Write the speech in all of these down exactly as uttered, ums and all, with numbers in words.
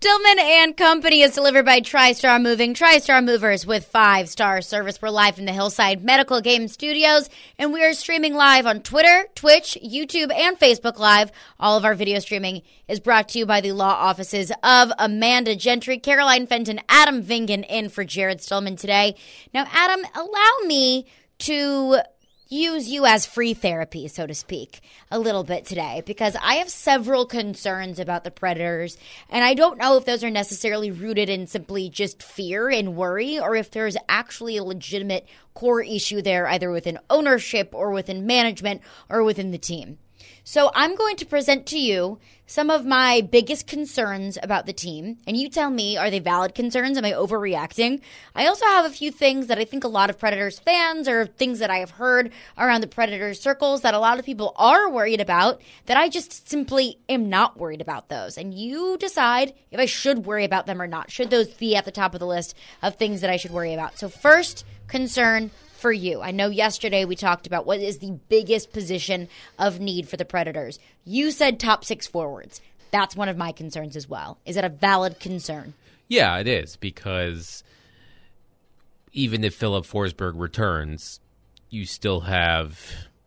Stillman and Company is delivered by TriStar Moving. TriStar Movers with five-star service. We're live from the Hillside Medical Game Studios, and we are streaming live on Twitter, Twitch, YouTube, and Facebook Live. All of our video streaming is brought to you by the law offices of Amanda Gentry, Caroline Fenton, Adam Vingan in for Jared Stillman today. Now, Adam, allow me to use you as free therapy, so to speak, a little bit today, because I have several concerns about the Predators, and I don't know if those are necessarily rooted in simply just fear and worry, or if there's actually a legitimate core issue there, either within ownership or within management or within the team. So I'm going to present to you some of my biggest concerns about the team, and you tell me, are they valid concerns? Am I overreacting? I also have a few things that I think a lot of Predators fans, or things that I have heard around the Predators circles that a lot of people are worried about, that I just simply am not worried about those. And you decide if I should worry about them or not. Should those be at the top of the list of things that I should worry about? So first concern for you. I know yesterday we talked about what is the biggest position of need for the Predators. You said top six forwards. That's one of my concerns as well. Is that a valid concern? Yeah, it is, because even if Philip Forsberg returns, you still have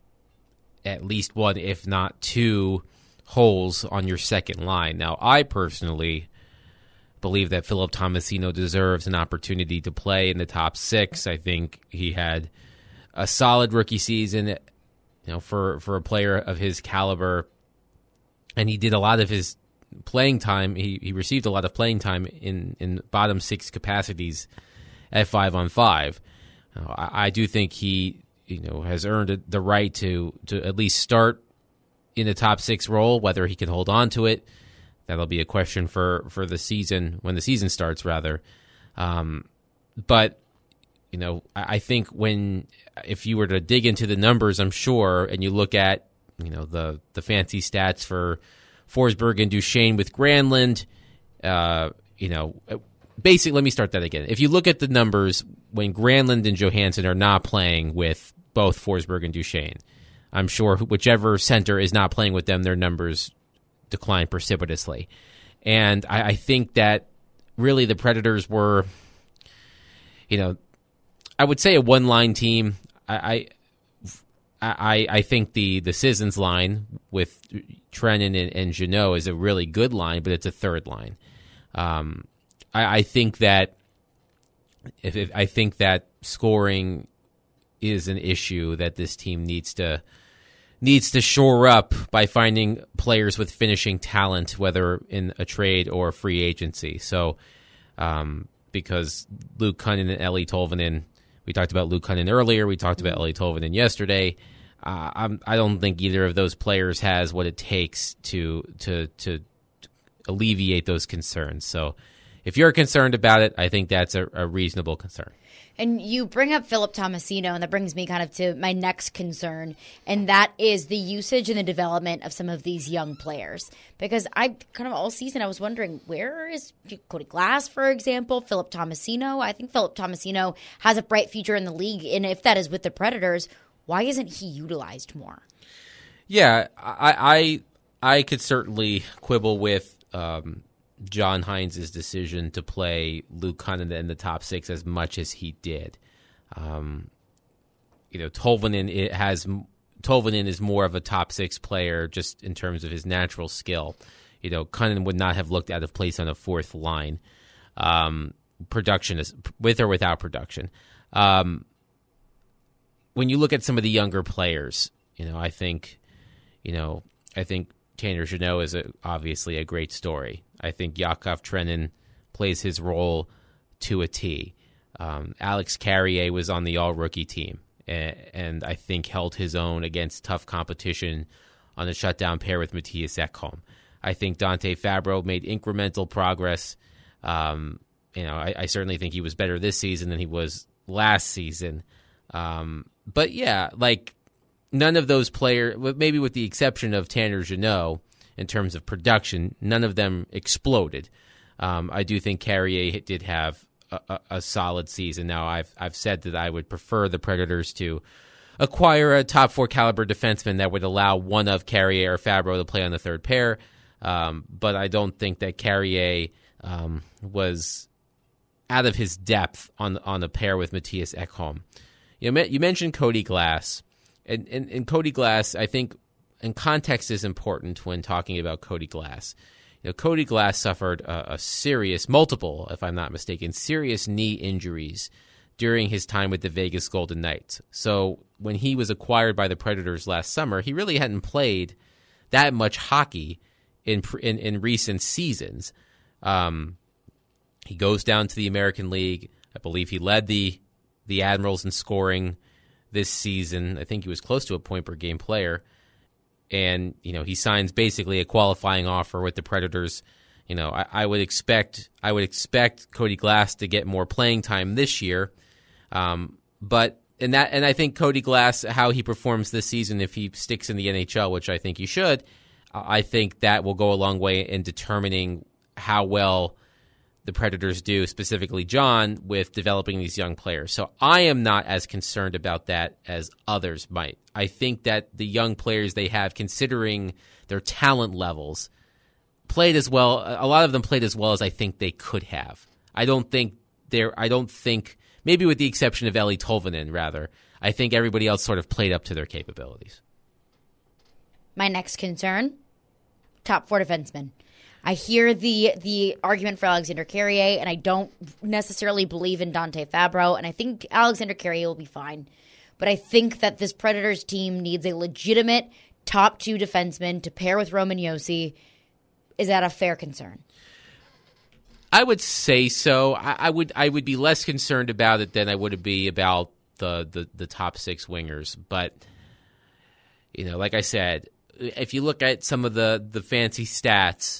at least one, if not two, holes on your second line. Now, I personally believe that Philip Tomasino deserves an opportunity to play in the top six. I think he had a solid rookie season, you know, for, for a player of his caliber, and he did a lot of his playing time. He he received a lot of playing time in, in bottom six capacities at five on five. Uh, I, I do think he, you know, has earned the right to to at least start in the top six role. Whether he can hold on to it, that'll be a question for, for the season, when the season starts, rather. Um, but, you know, I, I think when, if you were to dig into the numbers, I'm sure, and you look at, you know, the, the fancy stats for Forsberg and Duchesne with Granlund, uh, you know, basically, let me start that again. If you look at the numbers, when Granlund and Johansson are not playing with both Forsberg and Duchesne, I'm sure whichever center is not playing with them, their numbers decline precipitously. And I, I think that really the Predators were, you know, I would say a one-line team. I I, I, I think the, the Sissons line with Trenin and, and Jeannot is a really good line, but it's a third line. Um, I, I think that if, if I think that scoring is an issue that this team needs to needs to shore up by finding players with finishing talent, whether in a trade or a free agency. So, um, because Luke Kunin and Eeli Tolvanen, we talked about Luke Kunin earlier, we talked about Eeli Tolvanen yesterday. Uh, I'm, I don't think either of those players has what it takes to to to alleviate those concerns. So, if you're concerned about it, I think that's a, a reasonable concern. And you bring up Philip Tomasino, and that brings me kind of to my next concern, and that is the usage and the development of some of these young players. Because I kind of all season I was wondering, where is Cody Glass, for example, Philip Tomasino? I think Philip Tomasino has a bright future in the league, and if that is with the Predators, why isn't he utilized more? Yeah, I I, I could certainly quibble with um, John Hines' decision to play Luke Kunin in the top six as much as he did. Um, you know, Tolvanen it has Tolvanen is more of a top six player just in terms of his natural skill. You know, Kunin would not have looked out of place on a fourth line. Um, production is with or without production. Um, when you look at some of the younger players, you know, I think, you know, I think Tanner Jeannot is a, obviously a great story. I think Yakov Trenin plays his role to a T. Um, Alex Carrier was on the all-rookie team, and, and I think held his own against tough competition on a shutdown pair with Matthias Ekholm. I think Dante Fabro made incremental progress. Um, you know, I, I certainly think he was better this season than he was last season. Um, but yeah, like none of those players, maybe with the exception of Tanner Jeannot, in terms of production, none of them exploded. Um, I do think Carrier did have a, a, a solid season. Now, I've I've said that I would prefer the Predators to acquire a top four caliber defenseman that would allow one of Carrier or Fabro to play on the third pair. Um, but I don't think that Carrier um, was out of his depth on on the pair with Mattias Ekholm. You know, you mentioned Cody Glass, and, and, and Cody Glass, I think, and context is important when talking about Cody Glass. You know, Cody Glass suffered a, a serious, multiple, if I'm not mistaken, serious knee injuries during his time with the Vegas Golden Knights. So when he was acquired by the Predators last summer, he really hadn't played that much hockey in in, in recent seasons. Um, he goes down to the American League. I believe he led the the Admirals in scoring this season. I think he was close to a point per game player. And, you know, he signs basically a qualifying offer with the Predators. You know, I, I would expect I would expect Cody Glass to get more playing time this year. Um, but and that and I think Cody Glass, how he performs this season, if he sticks in the N H L, which I think he should, I think that will go a long way in determining how well the Predators do, specifically John, with developing these young players. So I am not as concerned about that as others might. I think that the young players they have, considering their talent levels, played as well. A lot of them played as well as I think they could have. I don't think they're. I don't think, maybe with the exception of Eeli Tolvanen, rather, I think everybody else sort of played up to their capabilities. My next concern: top four defensemen. I hear the the argument for Alexander Carrier, and I don't necessarily believe in Dante Fabro, and I think Alexander Carrier will be fine. But I think that this Predators team needs a legitimate top two defenseman to pair with Roman Josi. Is that a fair concern? I would say so. I, I would I would be less concerned about it than I would be about the, the, the top six wingers. But, you know, like I said, if you look at some of the, the fancy stats,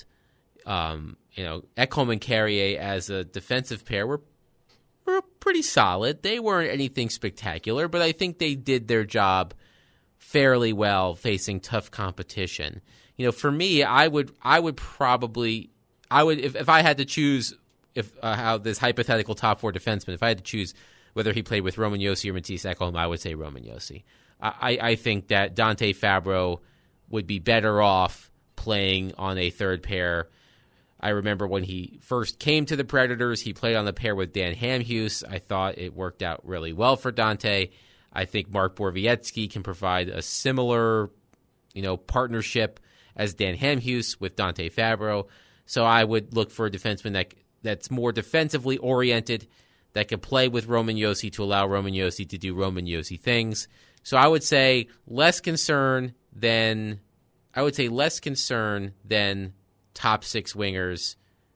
Um, you know, Ekholm and Carrier as a defensive pair were were pretty solid. They weren't anything spectacular, but I think they did their job fairly well facing tough competition. You know, for me, I would I would probably I would if, if I had to choose if uh, how this hypothetical top four defenseman, if I had to choose whether he played with Roman Josi or Mattias Ekholm, I would say Roman Josi. I, I think that Dante Fabro would be better off playing on a third pair. I remember when he first came to the Predators, he played on the pair with Dan Hamhuis. I thought it worked out really well for Dante. I think Mark Borowiecki can provide a similar, you know, partnership as Dan Hamhuis with Dante Fabro. So I would look for a defenseman that that's more defensively oriented, that can play with Roman Josi to allow Roman Josi to do Roman Josi things. So I would say less concern than I would say less concern than top six wingers,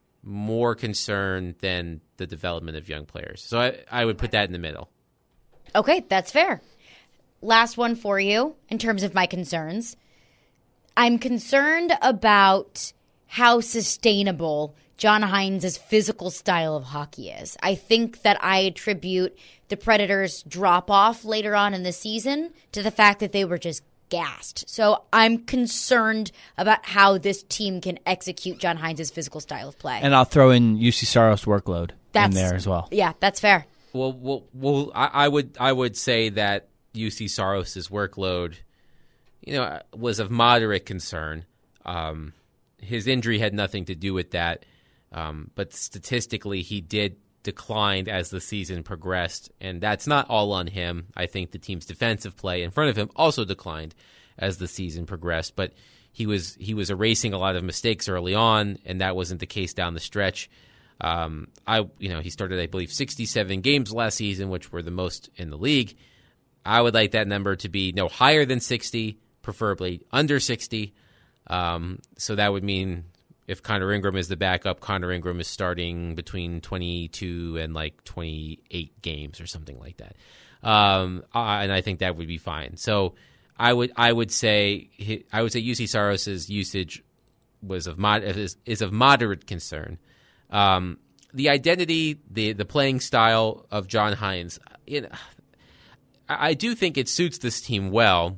more concern than the development of young players. So I, I would put that in the middle. Okay, that's fair. Last one for you in terms of my concerns. I'm concerned about how sustainable John Hines' physical style of hockey is. I think that I attribute the Predators' drop-off later on in the season to the fact that they were just gassed. So I'm concerned about how this team can execute John Hines' physical style of play. And I'll throw in U C Saros' workload that's, in there as well. Yeah, that's fair. Well, well, well I, I would I would say that U C Saros' workload, you know, was of moderate concern. Um, his injury had nothing to do with that, um, but statistically he did decline as the season progressed, and that's not all on him. I think the team's defensive play in front of him also declined as the season progressed, but he was he was erasing a lot of mistakes early on, and that wasn't the case down the stretch. Um, I you know he started, I believe, sixty-seven games last season, which were the most in the league. I would like that number to be no higher than sixty, preferably under sixty. Um, so that would mean, if Connor Ingram is the backup, Connor Ingram is starting between twenty-two and like twenty-eight games or something like that. Um, and I think that would be fine. So I would I would say I would say U C Saros' usage was of mod, is, is of moderate concern. Um, the identity, the the playing style of John Hines, you know, I, I do think it suits this team well.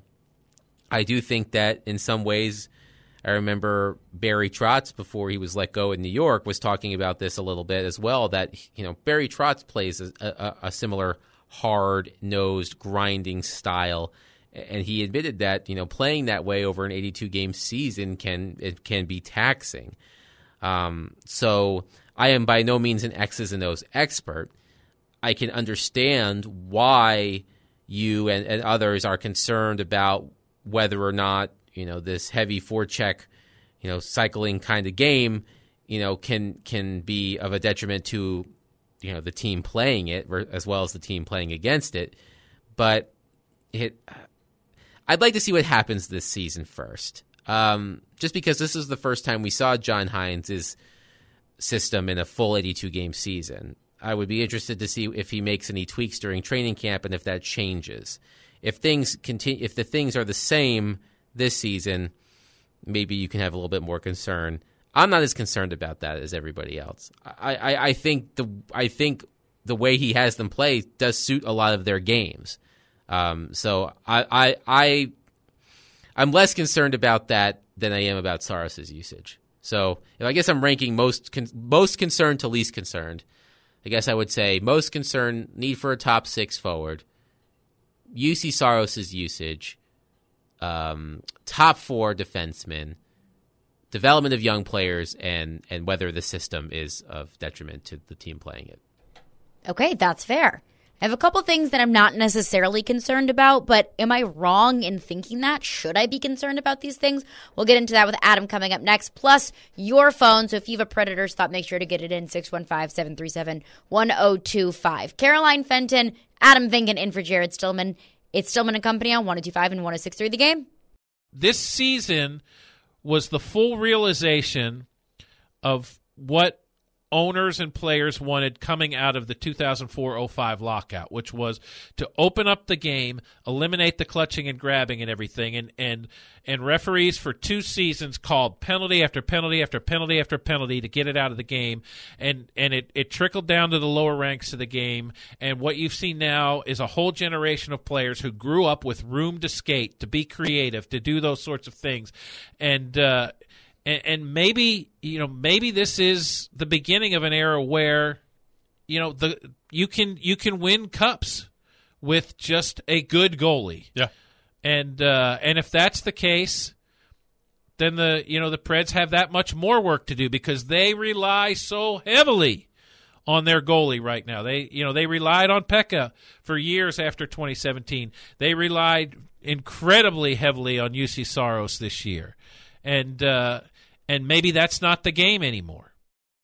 I do think that in some ways, I remember Barry Trotz, before he was let go in New York, was talking about this a little bit as well, that, you know, Barry Trotz plays a, a, a similar hard-nosed, grinding style, and he admitted that, you know, playing that way over an eighty-two game season can it can be taxing. Um, so I am by no means an X's and O's expert. I can understand why you and, and others are concerned about whether or not, you know, this heavy forecheck, you know, cycling kind of game, you know, can can be of a detriment to, you know, the team playing it as well as the team playing against it. But it, I'd like to see what happens this season first, um, just because this is the first time we saw John Hines' system in a full eighty-two game season. I would be interested to see if he makes any tweaks during training camp and if that changes. If things continue, if the things are the same this season, maybe you can have a little bit more concern. I'm not as concerned about that as everybody else. I, I, I think the I think the way he has them play does suit a lot of their games. Um, so I, I I I'm less concerned about that than I am about Saros' usage. So I guess I'm ranking most con- most concerned to least concerned. I guess I would say most concern, need for a top six forward, U C Saros' usage, um, top four defensemen, development of young players, and, and whether the system is of detriment to the team playing it. Okay, that's fair. I have a couple things that I'm not necessarily concerned about, but am I wrong in thinking that? Should I be concerned about these things? We'll get into that with Adam coming up next, plus your phone. So if you have a Predators thought, make sure to get it in, six one five, seven three seven, one zero two five. Caroline Fenton, Adam Vingan in for Jared Stillman. It's Stillman and Company on one oh two five and one oh six three The Game. This season was the full realization of what owners and players wanted coming out of the two thousand four oh five lockout, which was to open up the game, eliminate the clutching and grabbing and everything, and and and referees for two seasons called penalty after penalty after penalty after penalty to get it out of the game, and and it, it trickled down to the lower ranks of the game, and what you've seen now is a whole generation of players who grew up with room to skate, to be creative, to do those sorts of things, and uh And, and maybe, you know, maybe this is the beginning of an era where, you know, the you can you can win cups with just a good goalie. Yeah. And uh, and if that's the case, then the you know the Preds have that much more work to do because they rely so heavily on their goalie right now. They you know they relied on Pekka for years after twenty seventeen. They relied incredibly heavily on U C Saros this year. And uh, and maybe that's not the game anymore.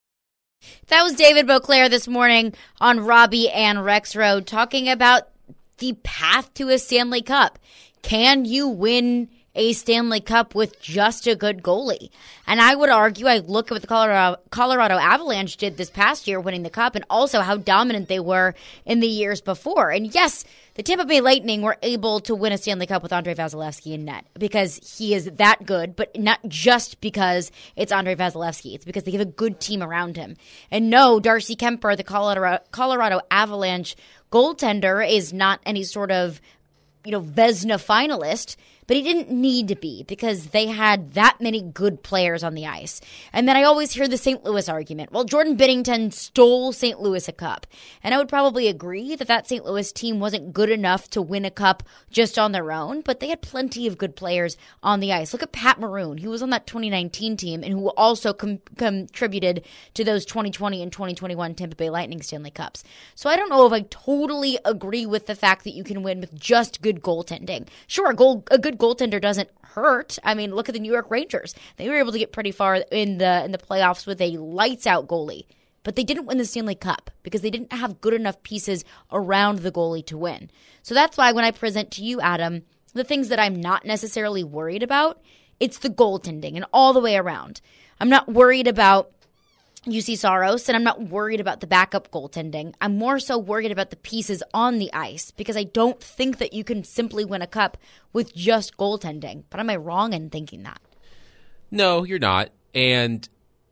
That was David Beauclair this morning on Robbie and Rex Road talking about the path to a Stanley Cup. Can you win a Stanley Cup with just a good goalie? And I would argue, I look at what the Colorado, Colorado Avalanche did this past year winning the Cup and also how dominant they were in the years before. And yes, the Tampa Bay Lightning were able to win a Stanley Cup with Andrei Vasilevsky in net because he is that good, but not just because it's Andrei Vasilevsky. It's because they have a good team around him. And no, Darcy Kemper, the Colorado, Colorado Avalanche goaltender, is not any sort of, you know, Vezina finalist, but he didn't need to be because they had that many good players on the ice. And then I always hear the Saint Louis argument. Well, Jordan Binnington stole Saint Louis a cup. And I would probably agree that that Saint Louis team wasn't good enough to win a cup just on their own, but they had plenty of good players on the ice. Look at Pat Maroon, who was on that twenty nineteen team and who also com- contributed to those twenty twenty and twenty twenty-one Tampa Bay Lightning Stanley Cups. So I don't know if I totally agree with the fact that you can win with just good goaltending. Sure, a, goal, a good goaltender doesn't hurt. I mean, look at the New York Rangers. They were able to get pretty far in the in the playoffs with a lights-out goalie. But they didn't win the Stanley Cup because they didn't have good enough pieces around the goalie to win. So that's why when I present to you, Adam, the things that I'm not necessarily worried about, it's the goaltending and all the way around. I'm not worried about U C Saros, and I'm not worried about the backup goaltending. I'm more so worried about the pieces on the ice because I don't think that you can simply win a cup with just goaltending. But am I wrong in thinking that? No, you're not. And,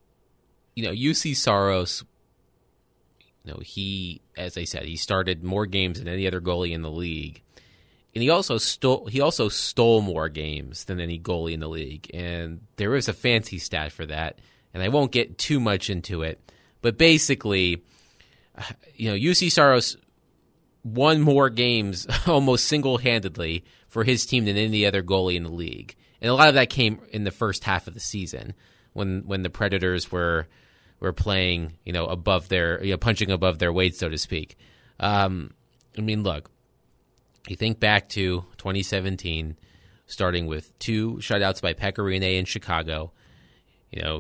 you know, U C Saros, you know, he, as I said, he started more games than any other goalie in the league. And he also stole he also stole more games than any goalie in the league. And there is a fancy stat for that. And I won't get too much into it, but basically, you know, U C Saros won more games almost single-handedly for his team than any other goalie in the league. And a lot of that came in the first half of the season when when the Predators were were playing, you know, above their, you know, punching above their weight, so to speak. Um, I mean, look, you think back to twenty seventeen, starting with two shutouts by Pekka Rinne in Chicago, you know,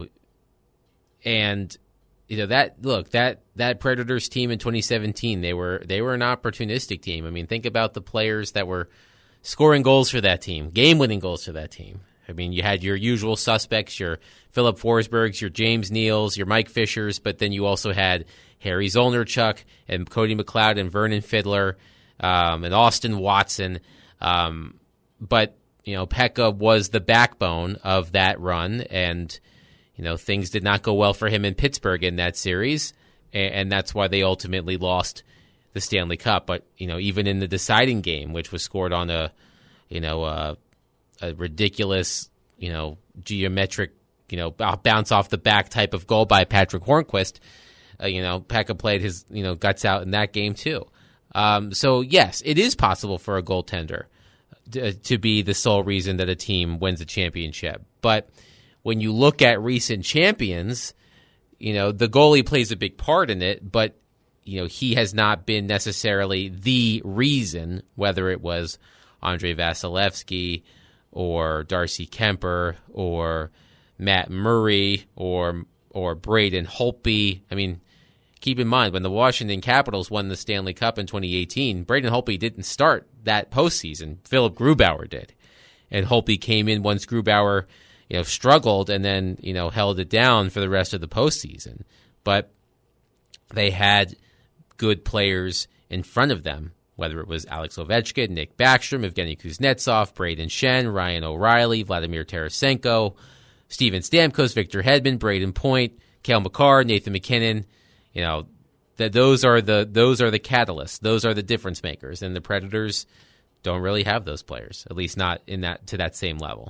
and you know that look that that Predators team in twenty seventeen, they were they were an opportunistic team. I mean, think about the players that were scoring goals for that team, game-winning goals for that team. I mean, you had your usual suspects, your Philip Forsbergs, your James Neals, your Mike Fishers, but then you also had Harry Zolnarchuk and Cody McLeod and Vernon Fiddler um, and Austin Watson. Um, but, you know, Pekka was the backbone of that run, and, you know, things did not go well for him in Pittsburgh in that series, and, and that's why they ultimately lost the Stanley Cup. But, you know, even in the deciding game, which was scored on a, you know, uh, a ridiculous, you know, geometric, you know, bounce off the back type of goal by Patrick Hornquist, uh, you know, Pekka played his, you know, guts out in that game too. Um, so, yes, it is possible for a goaltender to, to be the sole reason that a team wins a championship. But when you look at recent champions, you know, the goalie plays a big part in it, but, you know, he has not been necessarily the reason, whether it was Andrei Vasilevsky or Darcy Kemper or Matt Murray or or Braden Holtby. I mean, keep in mind, when the Washington Capitals won the Stanley Cup in twenty eighteen, Braden Holtby didn't start that postseason. Philip Grubauer did. And Holtby came in once Grubauer, you know, struggled and then, you know, held it down for the rest of the postseason. But they had good players in front of them, whether it was Alex Ovechkin, Nick Backstrom, Evgeny Kuznetsov, Braden Shen, Ryan O'Reilly, Vladimir Tarasenko, Steven Stamkos, Victor Hedman, Braden Point, Cale Makar, Nathan McKinnon. You know, that those are the those are the catalysts. Those are the difference makers, and the Predators don't really have those players, at least not in that to that same level.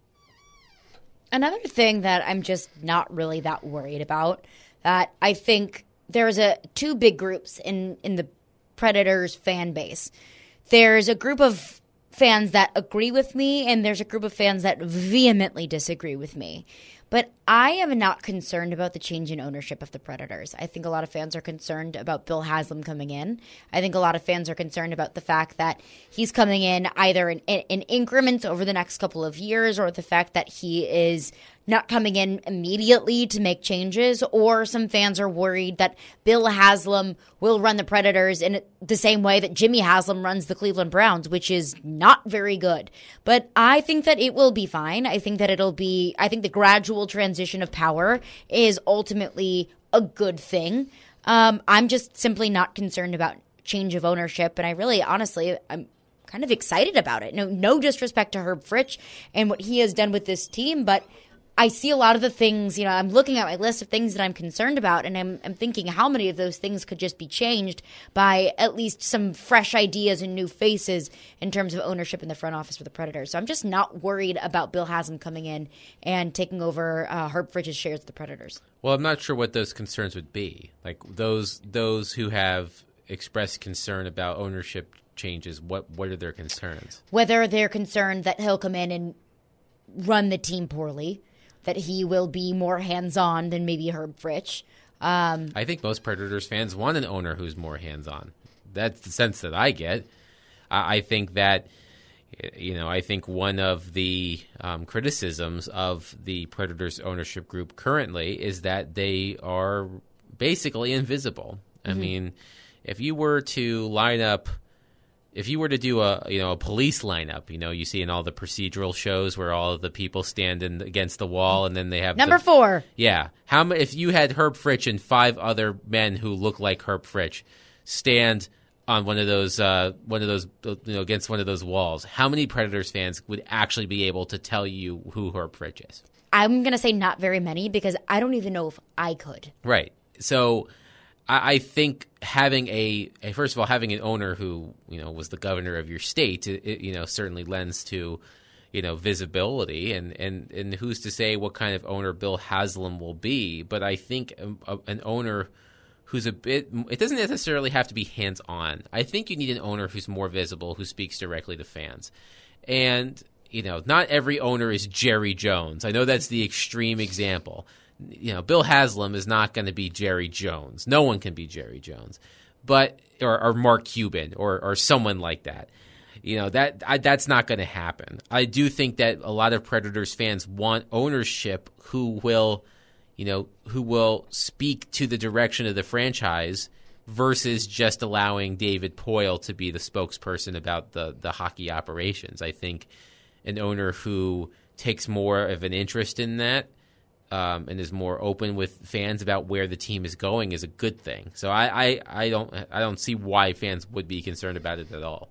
Another thing that I'm just not really that worried about, that I think there's a two big groups in in the Predators fan base. There's a group of fans that agree with me, and there's a group of fans that vehemently disagree with me. But I am not concerned about the change in ownership of the Predators. I think a lot of fans are concerned about Bill Haslam coming in. I think a lot of fans are concerned about the fact that he's coming in either in, in increments over the next couple of years, or the fact that he is not coming in immediately to make changes, or some fans are worried that Bill Haslam will run the Predators in the same way that Jimmy Haslam runs the Cleveland Browns, which is not very good. But I think that it will be fine. I think that it'll be, I think the gradual transition of power is ultimately a good thing. Um, I'm just simply not concerned about change of ownership, and I really, honestly, I'm kind of excited about it. No, no disrespect to Herb Fritch and what he has done with this team, but I see a lot of the things, you know, I'm looking at my list of things that I'm concerned about, and I'm, I'm thinking how many of those things could just be changed by at least some fresh ideas and new faces in terms of ownership in the front office for the Predators. So I'm just not worried about Bill Haslam coming in and taking over uh, Herb Fritch's shares of the Predators. Well, I'm not sure what those concerns would be. Like those those who have expressed concern about ownership changes, what, what are their concerns? Whether they're concerned that he'll come in and run the team poorly, that he will be more hands-on than maybe Herb Fritch. Um, I think most Predators fans want an owner who's more hands-on. That's the sense that I get. I, I think that, you know, I think one of the um, criticisms of the Predators ownership group currently is that they are basically invisible. Mm-hmm. I mean, if you were to line up If you were to do a you know a police lineup, you know you see in all the procedural shows where all of the people stand in, against the wall, and then they have number the, four. Yeah, how many? If you had Herb Fritch and five other men who look like Herb Fritch stand on one of those uh, one of those you know against one of those walls, how many Predators fans would actually be able to tell you who Herb Fritch is? I'm gonna say not very many, because I don't even know if I could. Right. So I think having a, a first of all having an owner who you know was the governor of your state, it, it, you know certainly lends to you know visibility, and, and, and who's to say what kind of owner Bill Haslam will be? But I think a, a, an owner who's a bit, it doesn't necessarily have to be hands on. I think you need an owner who's more visible, who speaks directly to fans, and you know not every owner is Jerry Jones. I know that's the extreme example. you know, Bill Haslam is not going to be Jerry Jones. No one can be Jerry Jones, but or, or Mark Cuban or or someone like that. You know, that I, that's not going to happen. I do think that a lot of Predators fans want ownership who will, you know, who will speak to the direction of the franchise versus just allowing David Poile to be the spokesperson about the, the hockey operations. I think an owner who takes more of an interest in that um, and is more open with fans about where the team is going is a good thing. So I, I, I don't I don't see why fans would be concerned about it at all.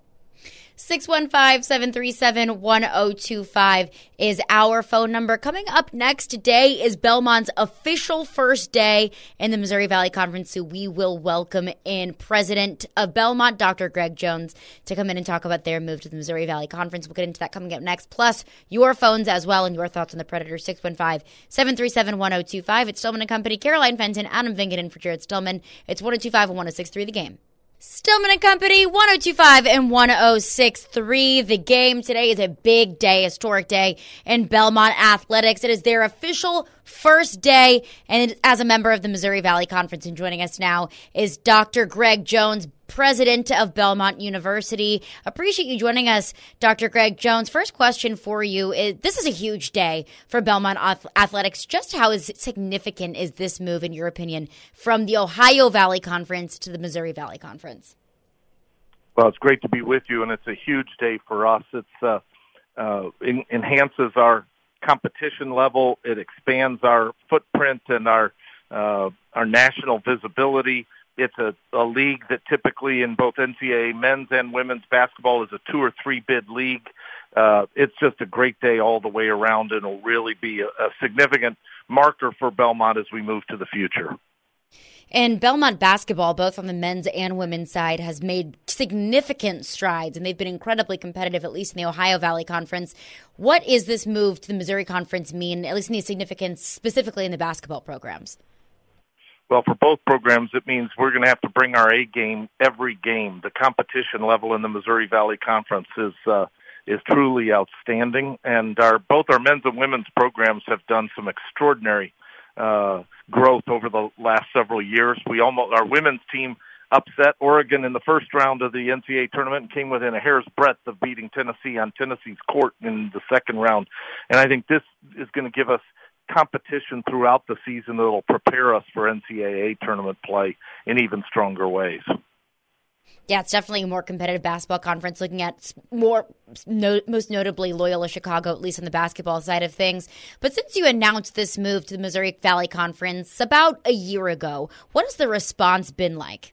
six one five, seven three seven, one zero two five is our phone number. Coming up next today is Belmont's official first day in the Missouri Valley Conference, so we will welcome in President of Belmont, Doctor Greg Jones, to come in and talk about their move to the Missouri Valley Conference. We'll get into that coming up next, plus your phones as well and your thoughts on the Predators. Six one five, seven three seven, one zero two five. It's Stillman and Company. Caroline Fenton, Adam Vingadin for Jared Stillman. It's one zero two five and one zero six three The Game. Stillman and Company, one oh two five and one oh six three. The Game. Today is a big day, historic day in Belmont athletics. It is their official first day, and as a member of the Missouri Valley Conference, and joining us now is Doctor Greg Jones, president of Belmont University. Appreciate you joining us, Doctor Greg Jones. First question for you is, this is a huge day for Belmont athletics. Just how is significant is this move, in your opinion, from the Ohio Valley Conference to the Missouri Valley Conference? Well, it's great to be with you, and it's a huge day for us. It's uh, uh, en- enhances our competition level. It expands our footprint and our uh, our national visibility. It's a, a league that typically in both N C double A men's and women's basketball is a two or three bid league. Uh, it's just a great day all the way around, and it'll really be a, a significant marker for Belmont as we move to the future. And Belmont basketball, both on the men's and women's side, has made significant strides, and they've been incredibly competitive, at least in the Ohio Valley Conference. What is this move to the Missouri Conference mean, at least in the significance, specifically in the basketball programs? Well, for both programs, it means we're going to have to bring our A game every game. The competition level in the Missouri Valley Conference is uh, is truly outstanding, and our both our men's and women's programs have done some extraordinary uh, growth over the last several years. We almost our women's team upset Oregon in the first round of the N C double A tournament and came within a hair's breadth of beating Tennessee on Tennessee's court in the second round. And I think this is going to give us competition throughout the season that will prepare us for N C double A tournament play in even stronger ways. Yeah, it's definitely a more competitive basketball conference, looking at more, no, most notably Loyola Chicago, at least on the basketball side of things. But since you announced this move to the Missouri Valley Conference about a year ago, what has the response been like?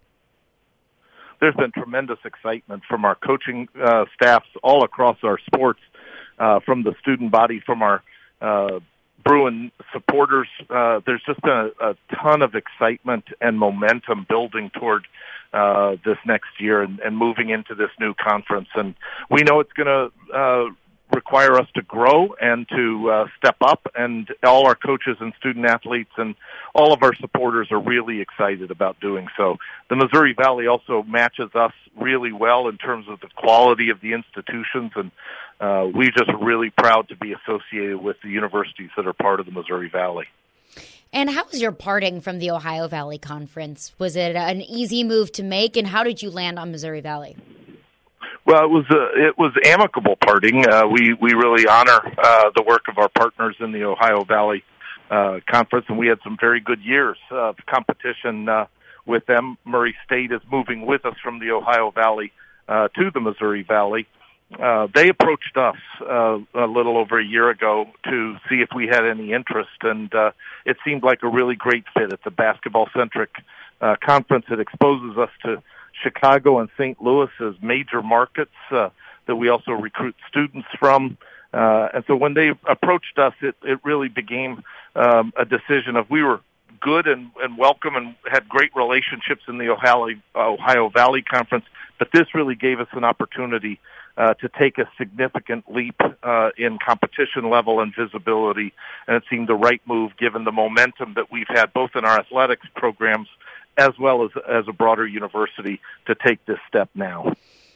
There's been tremendous excitement from our coaching uh, staffs all across our sports, uh, from the student body, from our uh, Bruin supporters. Uh, there's just been a, a ton of excitement and momentum building toward uh, this next year and, and moving into this new conference. And we know it's going to uh, require us to grow and to uh, step up, and all our coaches and student athletes and all of our supporters are really excited about doing so. The Missouri Valley also matches us really well in terms of the quality of the institutions, and uh, we're just really proud to be associated with the universities that are part of the Missouri Valley. And how was your parting from the Ohio Valley Conference? Was it an easy move to make, and how did you land on Missouri Valley? Well, it was a, it was amicable parting. Uh, we we really honor uh, the work of our partners in the Ohio Valley uh, Conference, and we had some very good years of competition uh, with them. Murray State is moving with us from the Ohio Valley uh, to the Missouri Valley. Uh, they approached us uh, a little over a year ago to see if we had any interest, and uh, it seemed like a really great fit. It's a basketball-centric uh, conference. It exposes us to Chicago and Saint Louis as major markets uh, that we also recruit students from. Uh, and so when they approached us, it, it really became um, a decision of we were good and, and welcome and had great relationships in the Ohio, Ohio Valley Conference, but this really gave us an opportunity uh, to take a significant leap uh, in competition level and visibility, and it seemed the right move given the momentum that we've had both in our athletics programs as well as as a broader university to take this step now.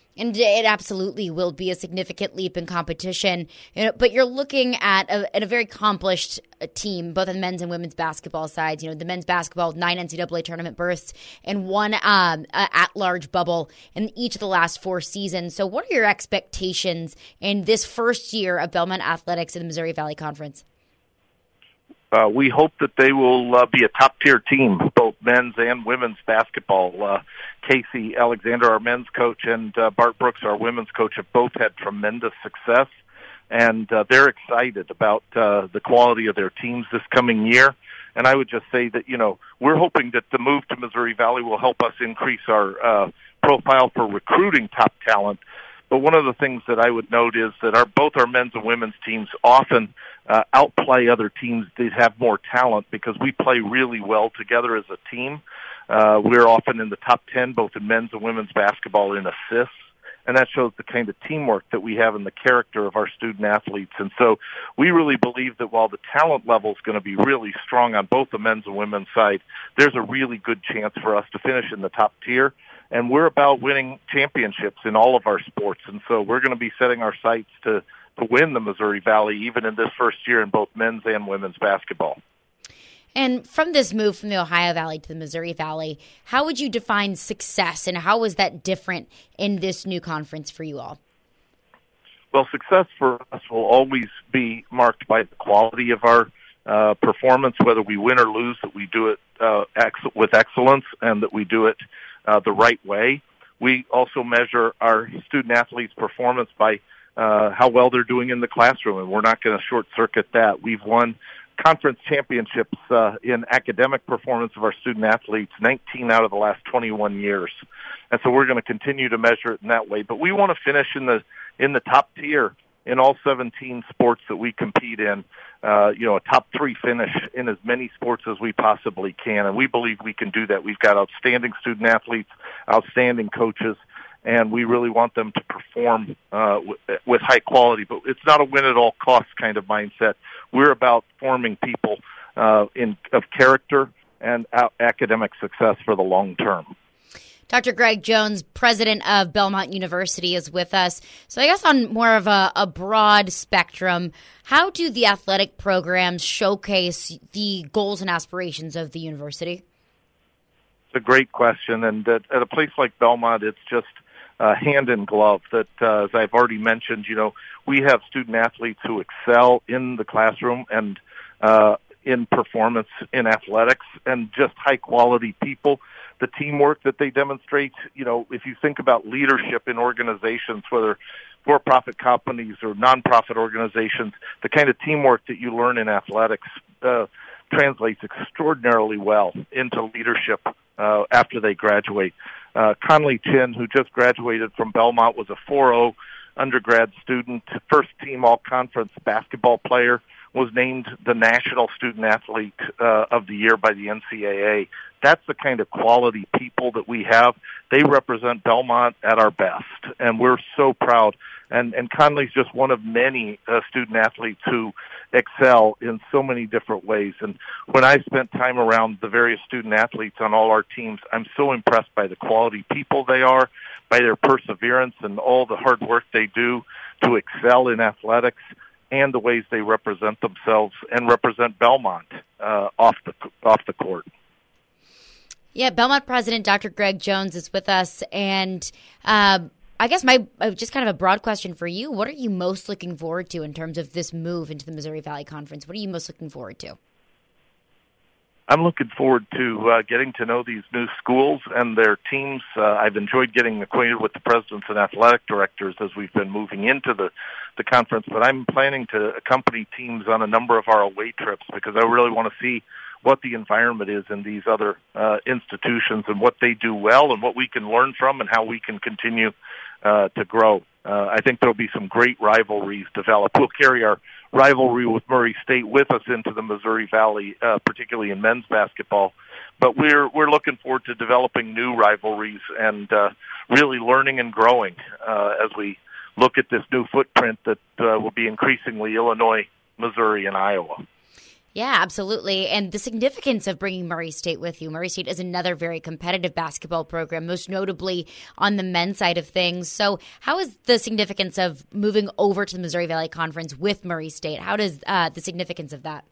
And it absolutely will be a significant leap in competition. You know, but you're looking at a, at a very accomplished team, both on the men's and women's basketball sides. You know, the men's basketball with nine N C double A tournament berths and one um, at-large bubble in each of the last four seasons. So what are your expectations in this first year of Belmont Athletics in the Missouri Valley Conference? Uh, we hope that they will uh, be a top-tier team, both men's and women's basketball. Uh, Casey Alexander, our men's coach, and uh, Bart Brooks, our women's coach, have both had tremendous success, and uh, they're excited about uh, the quality of their teams this coming year. And I would just say that, you know, we're hoping that the move to Missouri Valley will help us increase our uh, profile for recruiting top talent. But one of the things that I would note is that our both our men's and women's teams often uh, outplay other teams that have more talent because we play really well together as a team. Uh, we're often in the top ten, both in men's and women's basketball in assists, and that shows the kind of teamwork that we have and the character of our student athletes. And so we really believe that while the talent level is going to be really strong on both the men's and women's side, there's a really good chance for us to finish in the top tier. And we're about winning championships in all of our sports. And so we're going to be setting our sights to, to win the Missouri Valley even in this first year in both men's and women's basketball. And from this move from the Ohio Valley to the Missouri Valley, how would you define success, and how is that different in this new conference for you all? Well, success for us will always be marked by the quality of our uh, performance, whether we win or lose, that we do it uh, ex- with excellence and that we do it uh, the right way. We also measure our student-athletes' performance by uh, how well they're doing in the classroom, and we're not going to short-circuit that. We've won conference championships uh, in academic performance of our student athletes, nineteen out of the last twenty-one years. And so we're going to continue to measure it in that way. But we want to finish in the in the top tier in all seventeen sports that we compete in, uh, you know, a top three finish in as many sports as we possibly can. And we believe we can do that. We've got outstanding student athletes, outstanding coaches, and we really want them to perform uh, with, with high quality. But it's not a win-at-all-costs kind of mindset. We're about forming people uh, in of character and a- academic success for the long term. Doctor Greg Jones, president of Belmont University, is with us. So I guess on more of a, a broad spectrum, how do the athletic programs showcase the goals and aspirations of the university? It's a great question. And at, at a place like Belmont, it's just uh, hand in glove that, uh, as I've already mentioned, you know, we have student athletes who excel in the classroom and uh, in performance in athletics, and just high quality people. The teamwork that they demonstrate, you know, if you think about leadership in organizations, whether for-profit companies or nonprofit organizations, the kind of teamwork that you learn in athletics uh, translates extraordinarily well into leadership uh, after they graduate. Uh, Conley Chin, who just graduated from Belmont, was a four oh undergrad student, first team all-conference basketball player, was named the National Student Athlete uh, of the Year by the N C double A. That's the kind of quality people that we have. They represent Belmont at our best, and we're so proud. And, and Conley's just one of many uh, student athletes who excel in so many different ways. And when I spent time around the various student athletes on all our teams, I'm so impressed by the quality people they are, by their perseverance and all the hard work they do to excel in athletics, and the ways they represent themselves and represent Belmont uh, off the off the court. Yeah, Belmont President Doctor Greg Jones is with us, and uh, I guess my uh, just kind of a broad question for you: what are you most looking forward to in terms of this move into the Missouri Valley Conference? What are you most looking forward to? I'm looking forward to uh, getting to know these new schools and their teams. Uh, I've enjoyed getting acquainted with the presidents and athletic directors as we've been moving into the, the conference, but I'm planning to accompany teams on a number of our away trips because I really want to see what the environment is in these other uh, institutions and what they do well and what we can learn from and how we can continue uh, to grow. Uh, I think there'll be some great rivalries develop. We'll carry our rivalry with Murray State with us into the Missouri Valley, uh, particularly in men's basketball. But we're we're looking forward to developing new rivalries and uh, really learning and growing uh, as we look at this new footprint that uh, will be increasingly Illinois, Missouri, and Iowa. Yeah, absolutely. And the significance of bringing Murray State with you. Murray State is another very competitive basketball program, most notably on the men's side of things. So how is the significance of moving over to the Missouri Valley Conference with Murray State? How does uh, the significance of that?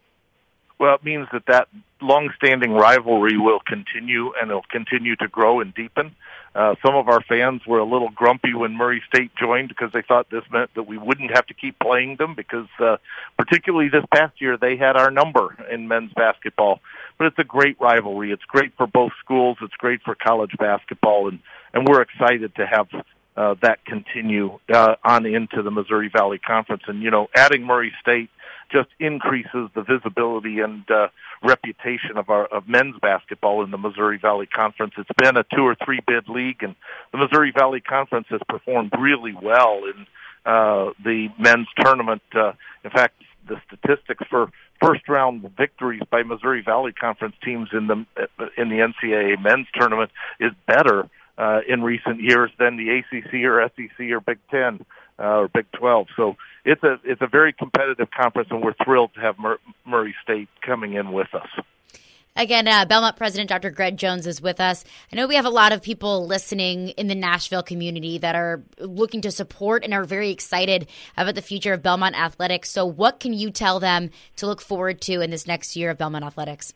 Well, it means that that long-standing rivalry will continue, and it'll continue to grow and deepen. Uh, some of our fans were a little grumpy when Murray State joined because they thought this meant that we wouldn't have to keep playing them because uh, particularly this past year they had our number in men's basketball. But it's a great rivalry. It's great for both schools. It's great for college basketball, and, and we're excited to have uh, that continue uh, on into the Missouri Valley Conference. And, you know, adding Murray State just increases the visibility and uh, reputation of our of men's basketball in the Missouri Valley Conference. It's been a two or three bid league, and the Missouri Valley Conference has performed really well in uh, the men's tournament. Uh, in fact, the statistics for first round victories by Missouri Valley Conference teams in the in the N C double A men's tournament is better uh, in recent years than the A C C or S E C or Big Ten. Uh, or Big twelve. So it's a it's a very competitive conference, and we're thrilled to have Mur- Murray State coming in with us. Again, uh, Belmont President Doctor Greg Jones is with us. I know we have a lot of people listening in the Nashville community that are looking to support and are very excited about the future of Belmont athletics. So what can you tell them to look forward to in this next year of Belmont athletics?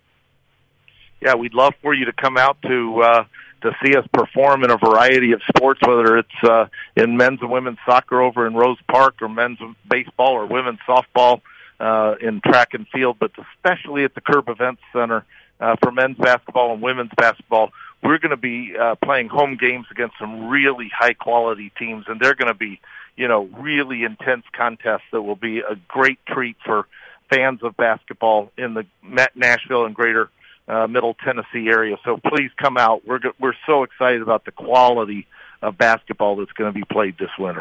Yeah, we'd love for you to come out to uh, to see us perform in a variety of sports, whether it's uh, in men's and women's soccer over in Rose Park or men's baseball or women's softball uh, in track and field, but especially at the Curb Events Center uh, for men's basketball and women's basketball. We're going to be uh, playing home games against some really high-quality teams, and they're going to be, you know, really intense contests that will be a great treat for fans of basketball in the Nashville and greater Uh, Middle Tennessee area. So please come out. We're go- we're so excited about the quality of basketball that's going to be played this winter.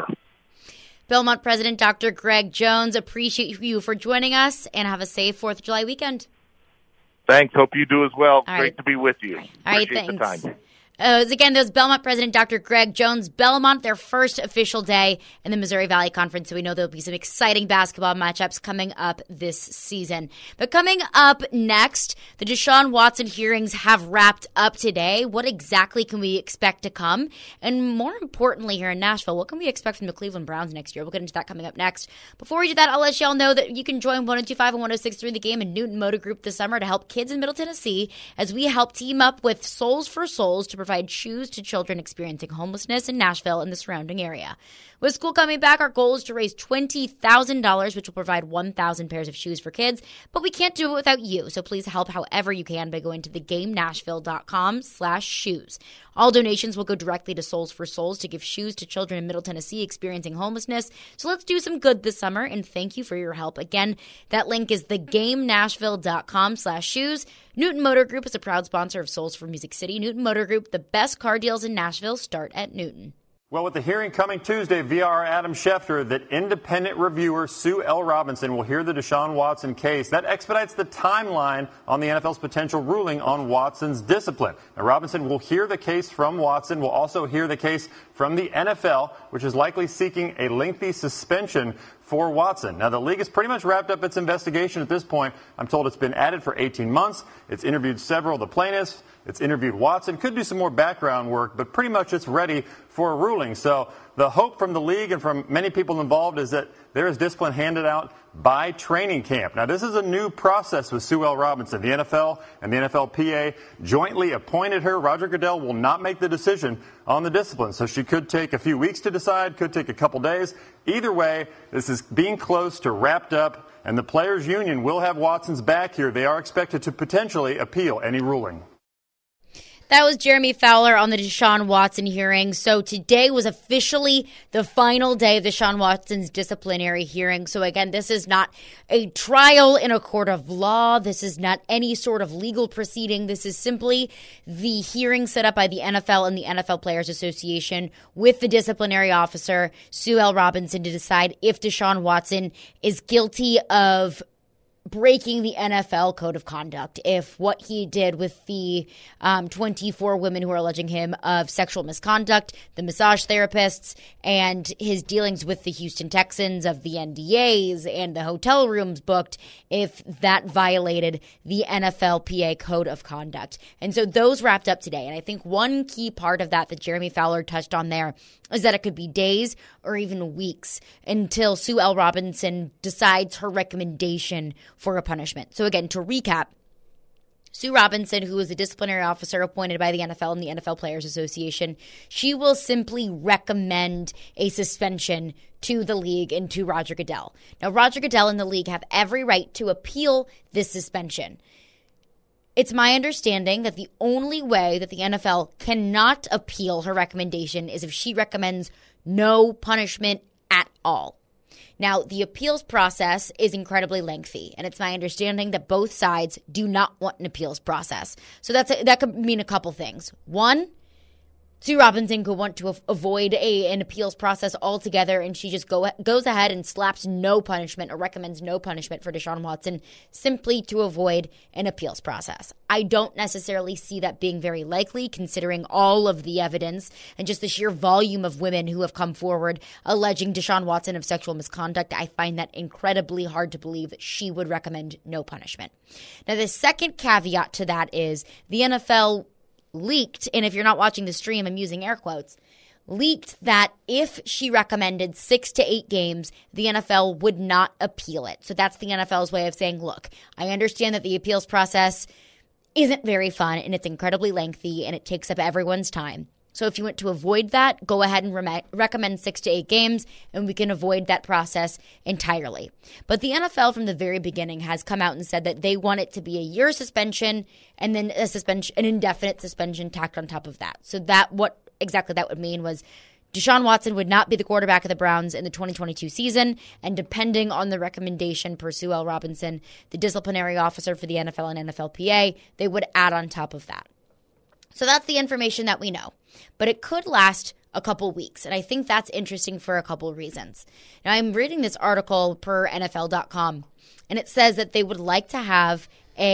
Belmont President Doctor Greg Jones, appreciate you for joining us, and have a safe fourth of July weekend. Thanks. Hope you do as well. All Great right. to be with you. All right, Appreciate thanks. the time. Uh, again, there's Belmont President Doctor Greg Jones. Belmont, their first official day in the Missouri Valley Conference, so we know there'll be some exciting basketball matchups coming up this season. But coming up next, the Deshaun Watson hearings have wrapped up today. What exactly can we expect to come? And more importantly, here in Nashville, what can we expect from the Cleveland Browns next year? We'll get into that coming up next. Before we do that, I'll let y'all know that you can join one oh two point five and one oh six point three The Game and Newton Motor Group this summer to help kids in Middle Tennessee as we help team up with Souls for Souls to provide shoes to children experiencing homelessness in Nashville and the surrounding area. With school coming back, our goal is to raise twenty thousand dollars, which will provide one thousand pairs of shoes for kids, but we can't do it without you, so please help however you can by going to thegamenashville.com slash shoes. All donations will go directly to Souls for Souls to give shoes to children in Middle Tennessee experiencing homelessness, so let's do some good this summer, and thank you for your help. Again, that link is thegamenashville.com slash shoes. Newton Motor Group is a proud sponsor of Souls for Music City. Newton Motor Group, the best car deals in Nashville start at Newton. Well, with the hearing coming Tuesday via our Adam Schefter, that independent reviewer Sue L. Robinson will hear the Deshaun Watson case. That expedites the timeline on the N F L's potential ruling on Watson's discipline. Now, Robinson will hear the case from Watson, will also hear the case from the N F L, which is likely seeking a lengthy suspension for Watson. Now, the league has pretty much wrapped up its investigation at this point. I'm told it's been added for eighteen months. It's interviewed several of the plaintiffs. It's interviewed Watson. Could do some more background work, but pretty much it's ready for a ruling. So the hope from the league and from many people involved is that there is discipline handed out by training camp. Now, this is a new process with Sue L. Robinson. The N F L and the N F L P A jointly appointed her. Roger Goodell will not make the decision on the discipline. So she could take a few weeks to decide, could take a couple days. Either way, this is being close to wrapped up, and the Players Union will have Watson's back here. They are expected to potentially appeal any ruling. That was Jeremy Fowler on the Deshaun Watson hearing. So today was officially the final day of Deshaun Watson's disciplinary hearing. So again, this is not a trial in a court of law. This is not any sort of legal proceeding. This is simply the hearing set up by the N F L and the N F L Players Association with the disciplinary officer, Sue L. Robinson, to decide if Deshaun Watson is guilty of breaking the N F L code of conduct if what he did with the um, twenty-four women who are alleging him of sexual misconduct, the massage therapists, and his dealings with the Houston Texans of the N D As and the hotel rooms booked, if that violated the N F L P A code of conduct. And so those wrapped up today. And I think one key part of that that Jeremy Fowler touched on there is that it could be days or even weeks until Sue L. Robinson decides her recommendation for a punishment. So again, to recap, Sue Robinson, who is a disciplinary officer appointed by the N F L and the N F L Players Association, she will simply recommend a suspension to the league and to Roger Goodell. Now, Roger Goodell and the league have every right to appeal this suspension. It's my understanding that the only way that the N F L cannot appeal her recommendation is if she recommends no punishment at all. Now, the appeals process is incredibly lengthy, and it's my understanding that both sides do not want an appeals process. So that's a, that could mean a couple things. One, Sue Robinson could want to avoid a, an appeals process altogether, and she just go, goes ahead and slaps no punishment or recommends no punishment for Deshaun Watson simply to avoid an appeals process. I don't necessarily see that being very likely, considering all of the evidence and just the sheer volume of women who have come forward alleging Deshaun Watson of sexual misconduct. I find that incredibly hard to believe that she would recommend no punishment. Now, the second caveat to that is the N F L leaked, and if you're not watching the stream, I'm using air quotes, leaked that if she recommended six to eight games, the N F L would not appeal it. So that's the N F L's way of saying, look, I understand that the appeals process isn't very fun and it's incredibly lengthy and it takes up everyone's time. So if you want to avoid that, go ahead and re- recommend six to eight games, and we can avoid that process entirely. But the N F L from the very beginning has come out and said that they want it to be a year suspension and then a suspension, an indefinite suspension tacked on top of that. So that what exactly that would mean was Deshaun Watson would not be the quarterback of the Browns in the twenty twenty-two season, and depending on the recommendation per Sue L. Robinson, the disciplinary officer for the N F L and N F L P A, they would add on top of that. So that's the information that we know. But it could last a couple weeks, and I think that's interesting for a couple reasons. Now, I'm reading this article per N F L dot com, and it says that they would like to have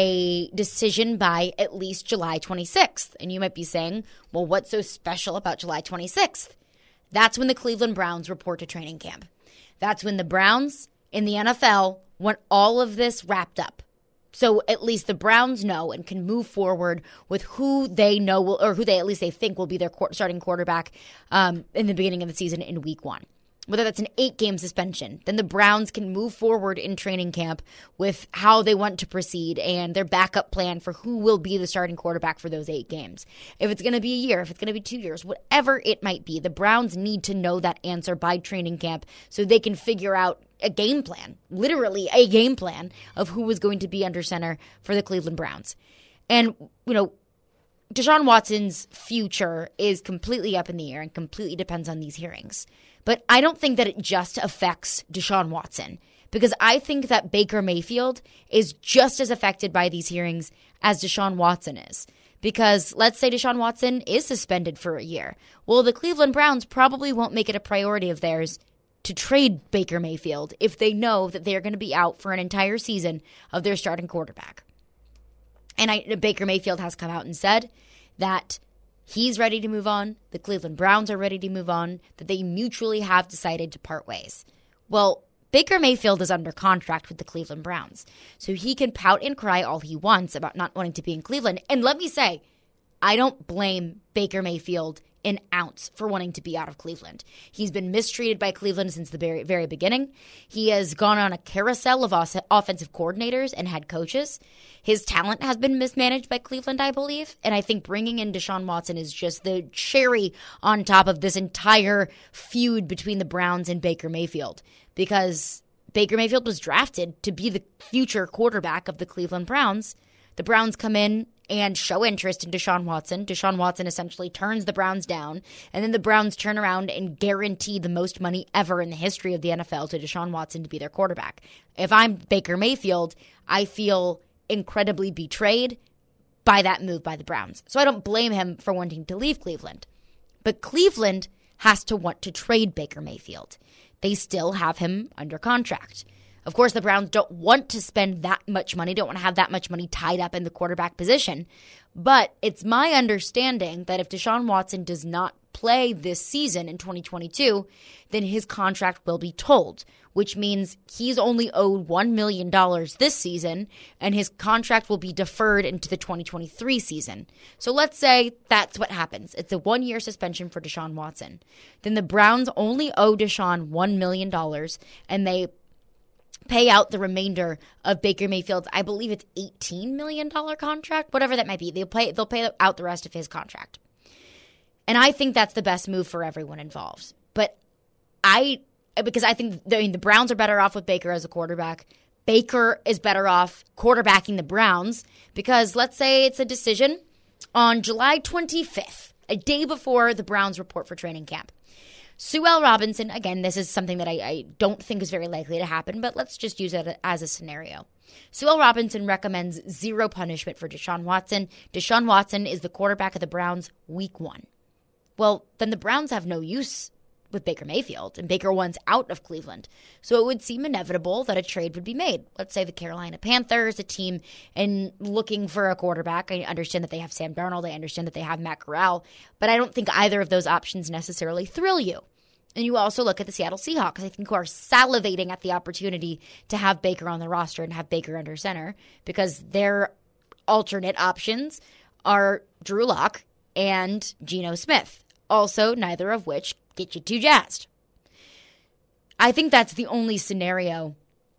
a decision by at least July twenty-sixth. And you might be saying, well, what's so special about July twenty-sixth? That's when the Cleveland Browns report to training camp. That's when the Browns and the N F L want all of this wrapped up. So at least the Browns know and can move forward with who they know will, or who they at least they think will be their starting quarterback um, in the beginning of the season in week one. Whether that's an eight-game suspension, then the Browns can move forward in training camp with how they want to proceed and their backup plan for who will be the starting quarterback for those eight games. If it's going to be a year, if it's going to be two years, whatever it might be, the Browns need to know that answer by training camp so they can figure out a game plan, literally a game plan of who was going to be under center for the Cleveland Browns. And, you know, Deshaun Watson's future is completely up in the air and completely depends on these hearings. But I don't think that it just affects Deshaun Watson, because I think that Baker Mayfield is just as affected by these hearings as Deshaun Watson is. Because let's say Deshaun Watson is suspended for a year. Well, the Cleveland Browns probably won't make it a priority of theirs to trade Baker Mayfield if they know that they're going to be out for an entire season of their starting quarterback. And I, Baker Mayfield has come out and said that he's ready to move on, the Cleveland Browns are ready to move on, that they mutually have decided to part ways. Well, Baker Mayfield is under contract with the Cleveland Browns, so he can pout and cry all he wants about not wanting to be in Cleveland. And let me say, I don't blame Baker Mayfield an ounce for wanting to be out of Cleveland. He's been mistreated by Cleveland since the very, very beginning. He has gone on a carousel of os- offensive coordinators and head coaches. His talent has been mismanaged by Cleveland, I believe. And I think bringing in Deshaun Watson is just the cherry on top of this entire feud between the Browns and Baker Mayfield, because Baker Mayfield was drafted to be the future quarterback of the Cleveland Browns. The Browns come in and show interest in Deshaun Watson. Deshaun Watson essentially turns the Browns down, and then the Browns turn around and guarantee the most money ever in the history of the N F L to Deshaun Watson to be their quarterback. If I'm Baker Mayfield, I feel incredibly betrayed by that move by the Browns. So I don't blame him for wanting to leave Cleveland. But Cleveland has to want to trade Baker Mayfield. They still have him under contract. Of course, the Browns don't want to spend that much money, don't want to have that much money tied up in the quarterback position. But it's my understanding that if Deshaun Watson does not play this season in twenty twenty-two, then his contract will be tolled, which means he's only owed one million dollars this season, and his contract will be deferred into the twenty twenty-three season. So let's say that's what happens. It's a one-year suspension for Deshaun Watson. Then the Browns only owe Deshaun one million dollars, and they pay out the remainder of Baker Mayfield's, I believe it's eighteen million dollars contract, whatever that might be. They'll pay, they'll pay out the rest of his contract. And I think that's the best move for everyone involved. But I, because I think the, I mean, the Browns are better off with Baker as a quarterback. Baker is better off quarterbacking the Browns because let's say it's a decision on July twenty-fifth, a day before the Browns report for training camp. Sue L. Robinson, again, this is something that I, I don't think is very likely to happen, but let's just use it as a scenario. Sue L. Robinson recommends zero punishment for Deshaun Watson. Deshaun Watson is the quarterback of the Browns week one. Well, then the Browns have no use with Baker Mayfield, and Baker wants out of Cleveland. So it would seem inevitable that a trade would be made. Let's say the Carolina Panthers, a team and looking for a quarterback. I understand that they have Sam Darnold. I understand that they have Matt Corral. But I don't think either of those options necessarily thrill you. And you also look at the Seattle Seahawks, I think, who are salivating at the opportunity to have Baker on the roster and have Baker under center because their alternate options are Drew Lock and Geno Smith. Also, neither of which get you too jazzed. I think that's the only scenario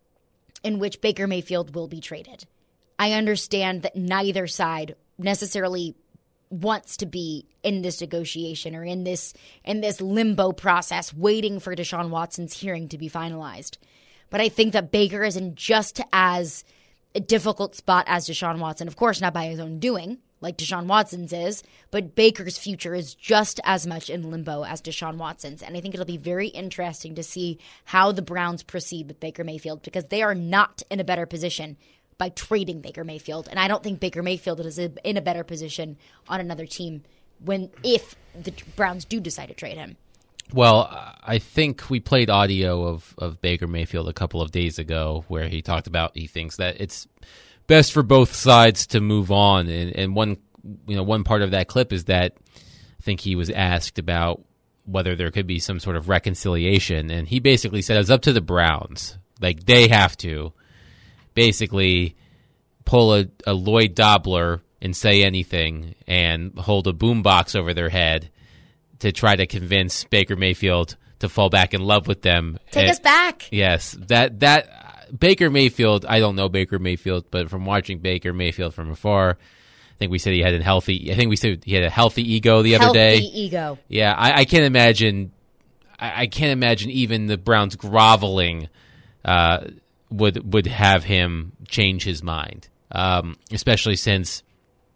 in which Baker Mayfield will be traded. I understand that neither side necessarily wants to be in this negotiation or in this in this limbo process waiting for Deshaun Watson's hearing to be finalized. But I think that Baker is in just as a difficult spot as Deshaun Watson. Of course, not by his own doing, like Deshaun Watson's is, but Baker's future is just as much in limbo as Deshaun Watson's. And I think it'll be very interesting to see how the Browns proceed with Baker Mayfield because they are not in a better position by trading Baker Mayfield. And I don't think Baker Mayfield is in a better position on another team when if the Browns do decide to trade him. Well, I think we played audio of, of Baker Mayfield a couple of days ago where he talked about he thinks that it's best for both sides to move on. And, and one you know one part of that clip is that I think he was asked about whether there could be some sort of reconciliation. And he basically said it's up to the Browns. Like, they have to basically pull a, a Lloyd Dobler and say anything and hold a boombox over their head to try to convince Baker Mayfield to fall back in love with them. Take and, us back. Yes, that that Baker Mayfield, I don't know Baker Mayfield, but from watching Baker Mayfield from afar, I think we said he had a healthy I think we said he had a healthy ego the healthy other day. Healthy ego. Yeah, I, I can't imagine I, I can't imagine even the Browns groveling uh would would have him change his mind, um, especially since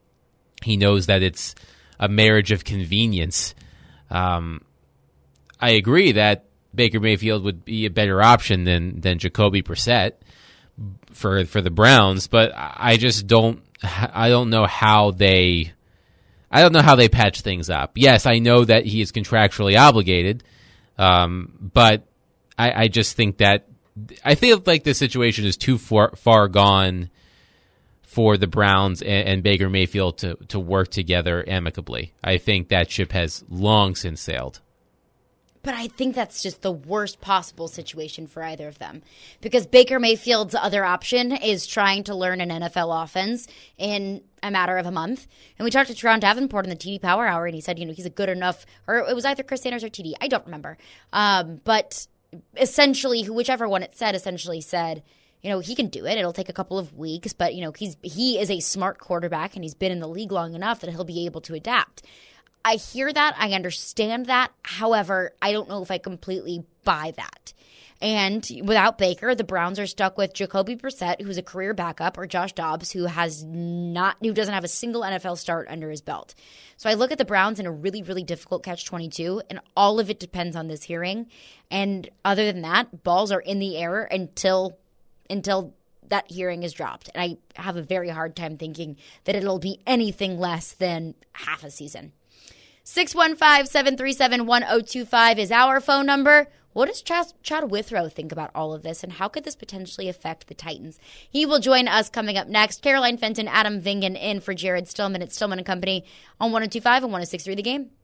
he knows that it's a marriage of convenience. Um, I agree that Baker Mayfield would be a better option than than Jacoby Brissett for for the Browns, but I just don't I don't know how they I don't know how they patch things up. Yes, I know that he is contractually obligated, um, but I, I just think that. I feel like the situation is too far, far gone for the Browns and, and Baker Mayfield to, to work together amicably. I think that ship has long since sailed. But I think that's just the worst possible situation for either of them. Because Baker Mayfield's other option is trying to learn an N F L offense in a matter of a month. And we talked to Teron Davenport in the T D Power Hour, and he said, you know, he's a good enough, or it was either Chris Sanders or T D. I don't remember. Um, but essentially, whichever one it said, essentially said, you know, he can do it. It'll take a couple of weeks, but, you know, he's he is a smart quarterback, and he's been in the league long enough that he'll be able to adapt. I hear that. I understand that. However, I don't know if I completely buy that. And without Baker, the Browns are stuck with Jacoby Brissett, who's a career backup, or Josh Dobbs, who has not, who doesn't have a single N F L start under his belt. So I look at the Browns in a really, really difficult catch twenty-two, and all of it depends on this hearing. And other than that, balls are in the air until until that hearing is dropped. And I have a very hard time thinking that it'll be anything less than half a season. six one five, seven three seven, one oh two five is our phone number. What does Chad, Chad Withrow think about all of this, and how could this potentially affect the Titans? He will join us coming up next. Caroline Fenton, Adam Vingan in for Jared Stillman at Stillman and Company on one oh two point five and one oh six point three The Game.